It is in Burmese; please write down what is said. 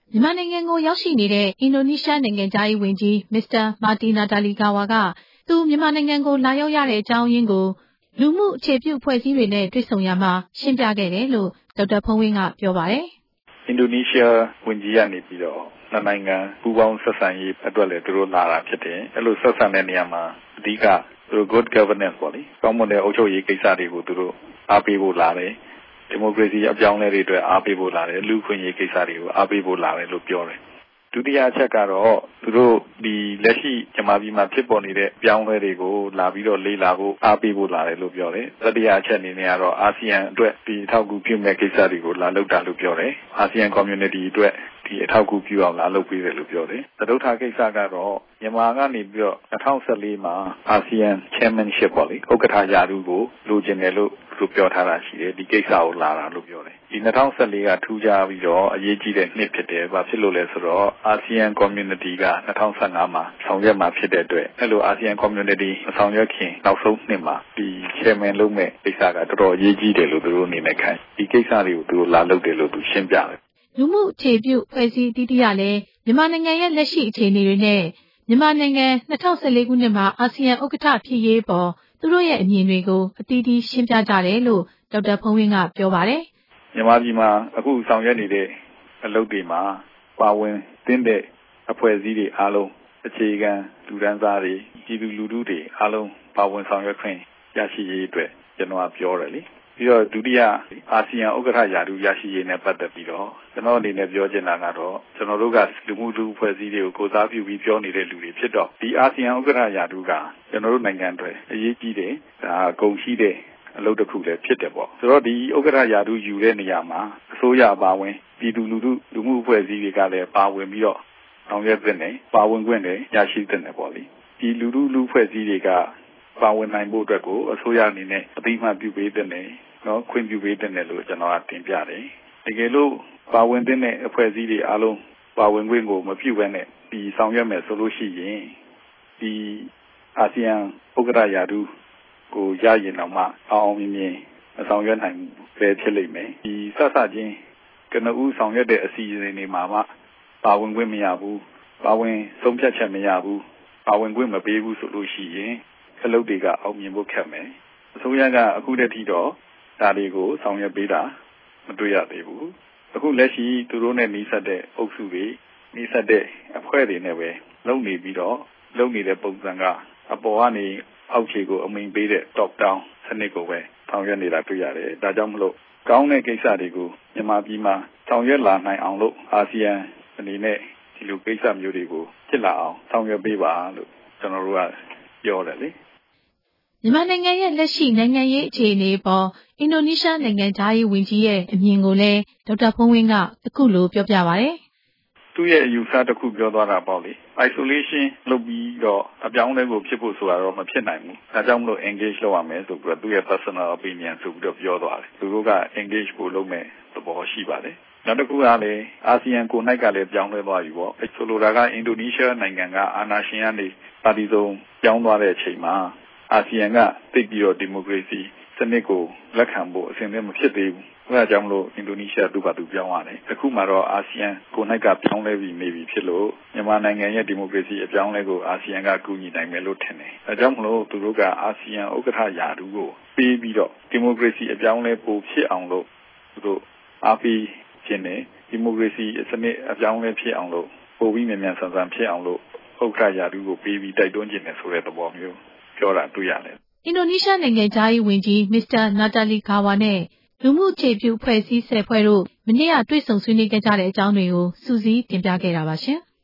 မြန်မာနိုင်ငံကိုရောက်ရှိနေတဲ့အင်ဒိုနီးရှားနိုင်ငံသားရေးဝန်ကြီး Mr. Marty Natalegawa ကသူမြန်မာနိုင်ငံကိုလာရောက်ရတဲ့အကြောင်းရင်းကိုလူမှုအခြေပြုအဖွဲ့အစည်းတွေနဲ့တွေ့ဆုံရမှာရှင်းပြခဲ့တယ်လို့ဒေါက်တာဖုန်းဝင်းကပြောပါတယ်။အင်ဒိုနီးရှားဝန်ကြီးကနေပြီးတော့နှစ်နိုင်ငံပူးပေါင်းဆက်ဆံရေးအတွက်လည်းသူတို့လာတာဖြစ်တယ်။အဲ့လိုဆက်ဆံတဲ့နေရာမှာအဓိကသူတို့ good governance ပေါ့လေ။ကောင်းမွန်တဲ့အုပ်ချုပ်ရေးကိစ္စတွေကိုသူတို့အားပေးဖို့လာတယ်။ဒီမိုကရေစီအပြောင်းအလဲတွေအတွက်အားပေးဖို့လာတယ်။လူ့အခွင့်အရေးကိစ္စတွေကိုအားပေးဖို့လာတယ်လို့ပြောတယ်။ဒုတိယအချက်ကတော့သူတို့ဒီလက်ရှိမြန်မာပြည်မှာဖြစ်ပေါ်နေတဲ့ပြောင်းလဲတွေကိုလာပြီးတော့လေ့လာဖို့အားပေးဖို့လာတယ်လို့ပြောတယ်။တတိယအချက်အနေနဲ့ကတော့အာဆီယံအတွက်ဒီအထောက်အကူပြုမဲ့ကိစ္စတွေကိုလာလုပ်တာလို့ပြောတယ်။အာဆီယံ community အတွက်ဒီအထောက်အကူပြုအောင်လာလုပ်ပေးတယ်လို့ပြောတယ်။သဒုဋ္ဌာကိစ္စကတော့မြန်မာကနေပြီးတော့2014မှာအာဆီယံ chairmanship ပေါ့လေဥက္ကဋ္ဌရာထူးကိုလိုချင်တယ်လို့သူပြောထားတာရှိတယ်။ဒီကိစ္စကိုလာတာလို့ပြောတယ်။ဒီ2014ကထူးခြားပြီးတော့အရေးကြီးတဲ့နှစ်ဖြစ်တယ်။ဘာဖြစ်လို့လဲဆိုတော့အာဆီယံ community က2015မှာဆောင်ရွက်မှာဖြစ်တဲ့အတွက်အဲ့လိုအာဆီယံ community မဆောင်ရွက်ခင်နောက်ဆုံးနှစ်မှာဒီ chairman လုပ်မဲ့ကိစ္စကတော်တော်အရေးကြီးတယ်လို့သူတို့အနေနဲ့ခံဒီကိစ္စတွေကိုသူတို့လာလုပ်တယ်လို့သူရှင်းပြတယ်လူမှုအခြေပြုဖွဲ့စည်းတည်တည်ရလဲမြန်မာနိုင်ငံရဲ့လက်ရှိအခြေအနေတွေနဲ့မြန်မာနိုင်ငံ2014ခုနှစ်မှာအာဆီယံဥက္ကဋ္ဌဖြစ်ရေးပေါ်သူတို့ရဲ့အမြင်တွေကိုအသီးသီးရှင်းပြကြတယ်လို့ဒေါက်တာဖုန်းဝင်းကပြောပါတယ်မြန်မာပြည်မှာအခုဆောင်ရွက်နေတဲ့အလုပ်တွေမှာပါဝင်သင့်တဲ့အဖွဲ့အစည်းတွေအားလုံးအခြေခံလူတန်းစားတွေပြည်သူလူထုတွေအားလုံးပါဝင်ဆောင်ရွက်ခွင့်ရရှိရေးအတွက်ကျွန်တော်ကပြောတယ်လေပြီးတော့ဒုတိယအာဆီယံဥက္ကဋ္ဌရာထူးရရှိရေးနဲ့ပတ်သက်ပြီးတော့ကျွန်တော်အနေနဲ့ပြောချင်တာကတော့ကျွန်တော်တို့ကလူမှုလူအဖွဲ့အစည်းတွေကိုကိုစားပြုပြီးပြောနေတဲ့လူတွေဖြစ်တော့ဒီအာဆီယံဥက္ကဋ္ဌရာထူးကကျွန်တော်တို့နိုင်ငံအတွက်အရေးကြီးတယ်ဒါဂုဏ်ရှိတဲ့အလုပ်တစ်ခုလည်းဖြစ်တယ်ပေါ့ဆိုတော့ဒီဥက္ကဋ္ဌရာထူးယူတဲ့နေရာမှာအစိုးရပါဝင်ပြည်သူလူထုလူမှုအဖွဲ့အစည်းတွေကလည်းပါဝင်ပြီးတော့ဆောင်ရွက်တဲ့နေပါဝင်ခွင့်လည်းရရှိတဲ့နေပေါ့လေဒီလူထုလူအဖွဲ့အစည်းတွေကပါဝင်နိုင်ဖို့အတွက်ကိုအစိုးရအနေနဲ့အသိအမှတ်ပြုပေးတဲ့နေနော်ခွင့်ပြုပေးတဲ့နေလို့ကျွန်တော်ကတင်ပြတယ်တကယ်လို့ပါဝင်တဲ့အဖွဲ့အစည်းတွေအားလုံးပါဝင်ခွင့်ကိုမပြုဘဲနဲ့ဒီဆောင်ရွက်မယ်ဆိုလို့ရှိရင်ဒီအာဆီယံဥက္ကဋ္ဌရာထူးကိုရရင်တော့မှအောင်မြင်မြင်အဆောင်ရွက်နိုင်ပဲဖြစ်လိမ့်မယ်ဒီဆက်စချင်းကနဦးဆောင်ရွက်တဲ့အစီအစဉ်တွေမှာမှပါဝင်ခွင့်မရဘူးပါဝင်ဆုံးဖြတ်ချက်မရဘူးပါဝင်ခွင့်မပေးဘူးဆိုလို့ရှိရင်အလုပ်တွေကအောင်မြင်ဖို့ခက်မယ်အစိုးရကအခုတည်းကဒါတွေကိုဆောင်ရွက်ပေးတာမတွေ့ရသေးဘူးအခုလက်ရှိသူတို့နဲ့နှိစက်တဲ့အုပ်စုတွေနှိစက်တဲ့အဖွဲ့တွေနဲ့ပဲလုပ်နေပြီးတော့လုပ်နေတဲ့ပုံစံကအပေါ်ကနေအောက်ခြေကိုအမိန်ပေးတဲ့ top down စနစ်ကိုပဲဆောင်ရွက်နေတာတွေ့ရတယ်ဒါကြောင့်မလို့ကောင်းတဲ့ကိစ္စတွေကိုမြန်မာပြည်မှာဆောင်ရွက်လာနိုင်အောင်လို့အာဆီယံအနေနဲ့ဒီလိုကိစ္စမျိုးတွေကိုဖြစ်လာအောင်ဆောင်ရွက်ပေးပါလို့ကျွန်တော်တို့ကပြောတယ်လေမြန်မာနိုင်ငံရဲ့လက်ရှိနိုင်ငံရေးအခြေအနေပေါ်အင်ဒိုနီးရှားနိုင်ငံသားရေးဝန်ကြီးရဲ့အမြင်ကိုလည်းဒေါက်တာဖုန်းဝင်းကအခုလိုပြောပြပါဗျ။သူ့ရဲ့အယူဆတစ်ခုပြောသွားတာပေါ့လေ။ isolation လုပ်ပြီးတော့အပြောင်းအလဲကိုဖြစ်ဖို့ဆိုတာတော့မဖြစ်နိုင်ဘူး။ဒါကြောင့်မလို့ engage လုပ်ရမယ်ဆိုပြီးတော့သူ့ရဲ့ personal opinion ဆိုပြီးတော့ပြောသွားတယ်။သူတို့က engage ကိုလုပ်မဲ့သဘောရှိပါတယ်။နောက်တစ်ခုကလည်းအာဆီယံကိုနိုင်ကလည်းပြောင်းလဲသွားပြီပေါ့။ဆိုလိုတာကအင်ဒိုနီးရှားနိုင်ငံကအာဏာရှင်ကနေပါတီစုံပြောင်းသွားတဲ့အချိန်မှာအာဆီယံကသိပြီးတော့ဒီမိုကရေစီစနစ်ကိုလက်ခံဖို့အဆင်သင့်မဖြစ်သေးဘူး။အဲဒါကြောင့်မလို့အင်ဒိုနီးရှားသူ့ဘာသူပြောင်းရတယ်။အခုမှတော့အာဆီယံကိုနိုင်ကပြောင်းလဲပြီးနေပြီဖြစ်လို့မြန်မာနိုင်ငံရဲ့ဒီမိုကရေစီအပြောင်းလဲကိုအာဆီယံကကူညီနိုင်မယ်လို့ထင်တယ်။ဒါကြောင့်မလို့သူတို့ကအာဆီယံဥက္ကဋ္ဌရာထူးကိုပေးပြီးတော့ဒီမိုကရေစီအပြောင်းလဲပိုဖြစ်အောင်လို့သူတို့အားပေးခြင်းနဲ့ဒီမိုကရေစီစနစ်အပြောင်းလဲဖြစ်အောင်လို့ပိုပြီးမြန်မြန်ဆန်ဆန်ဖြစ်အောင်လို့ဥက္ကဋ္ဌရာထူးကိုပေးပြီးတိုက်တွန်းခြင်းနဲ့ဆိုတဲ့သဘောမျိုးပြောတာတွေ့ရတယ်အင်ဒိုနီးရှားနိုင်ငံသားရေးဝန်ကြီး Mr. Natalegawa နဲ့လူမှုအခြေပြုအဖွဲ့အစည်း10ဖွဲ့တို့မနေ့ကတွေ့ဆုံဆွေးနွေးခဲ့ကြတဲ့အကြောင်းတွေကိုစူးစီးတင်ပြခဲ့တာပါရှင်။